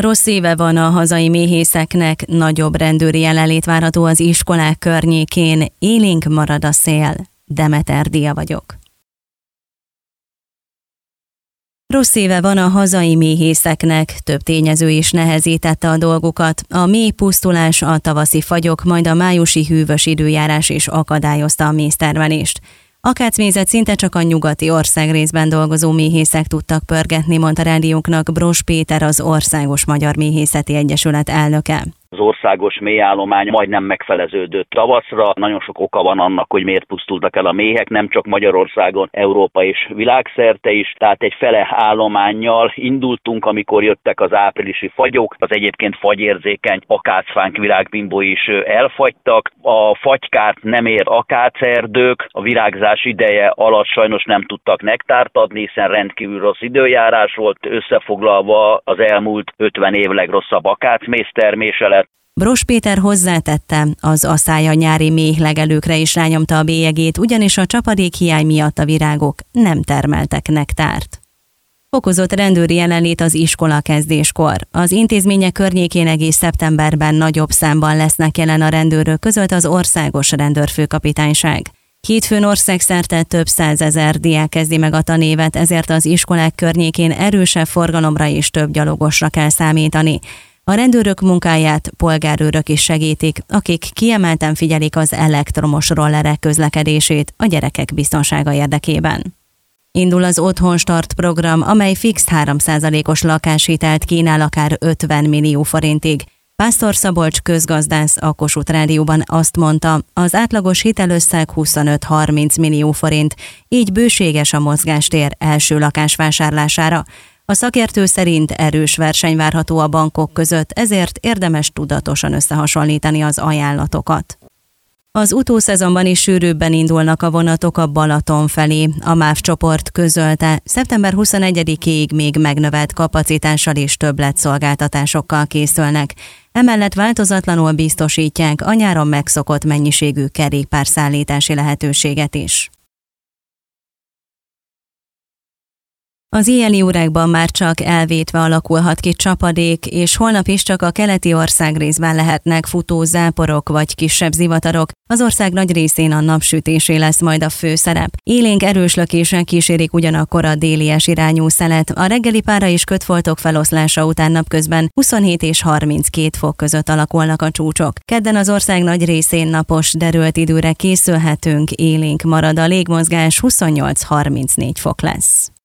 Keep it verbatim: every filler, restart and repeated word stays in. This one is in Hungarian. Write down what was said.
Rossz éve van a hazai méhészeknek, nagyobb rendőri jelenlét várható az iskolák környékén, élénk marad a szél. Demeter Dia vagyok. Rossz éve van a hazai méhészeknek, több tényező is nehezítette a dolgukat. A mély pusztulás, a tavaszi fagyok, majd a májusi hűvös időjárás is akadályozta a méztermelést. Akácmézet szinte csak a nyugati országrészben dolgozó méhészek tudtak pörgetni, mondta rádiónknak Bross Péter, az Országos Magyar Méhészeti Egyesület elnöke. Az országos méhállomány majdnem megfeleződött tavaszra. Nagyon sok oka van annak, hogy miért pusztultak el a méhek, nem csak Magyarországon, Európa és világszerte is. Tehát egy fele állománnyal indultunk, amikor jöttek az áprilisi fagyok. Az egyébként fagyérzékeny akácfánk, virágbimbó is elfagytak. A fagykárt nem ér akácerdők, a virágzás ideje alatt sajnos nem tudtak nektárt adni, hiszen rendkívül rossz időjárás volt. Összefoglalva az elmúlt ötven év legrosszabb akácméztermése lett. Bross Péter hozzátette, az asszály nyári méhlegelőkre is rányomta a bélyegét, ugyanis a csapadék hiány miatt a virágok nem termeltek nektárt. Fokozott rendőri jelenlét az iskola kezdéskor. Az intézmények környékén egész szeptemberben nagyobb számban lesznek jelen a rendőrök, között az Országos Rendőrfőkapitányság. Hétfőn országszerte több százezer diák kezdi meg a tanévet, ezért az iskolák környékén erősebb forgalomra és több gyalogosra kell számítani. A rendőrök munkáját polgárőrök is segítik, akik kiemelten figyelik az elektromos rollerek közlekedését a gyerekek biztonsága érdekében. Indul az Otthon Start program, amely fix három százalékos lakáshitelt kínál akár ötven millió forintig. Pásztor Szabolcs közgazdász a Kossuth Rádióban azt mondta, az átlagos hitelösszeg huszonöt-harminc millió forint, így bőséges a mozgástér első lakás vásárlására. A szakértő szerint erős verseny várható a bankok között, ezért érdemes tudatosan összehasonlítani az ajánlatokat. Az utószezonban is sűrűbben indulnak a vonatok a Balaton felé. A MÁV csoport közölte, szeptember huszonegyedikéig még megnövelt kapacitással és többletszolgáltatásokkal készülnek. Emellett változatlanul biztosítják a nyáron megszokott mennyiségű kerékpárszállítási lehetőséget is. Az éjjeli órákban már csak elvétve alakulhat ki csapadék, és holnap is csak a keleti országrészben lehetnek futó záporok vagy kisebb zivatarok. Az ország nagy részén a napsütésé lesz majd a főszerep. Élénk erős lökések kísérik ugyanakkor a délies irányú szelet. A reggeli pára és kötfoltok feloszlása után napközben huszonhét és harminckét fok között alakulnak a csúcsok. Kedden az ország nagy részén napos, derült időre készülhetünk, élénk marad a légmozgás, huszonnyolc-harmincnégy fok lesz.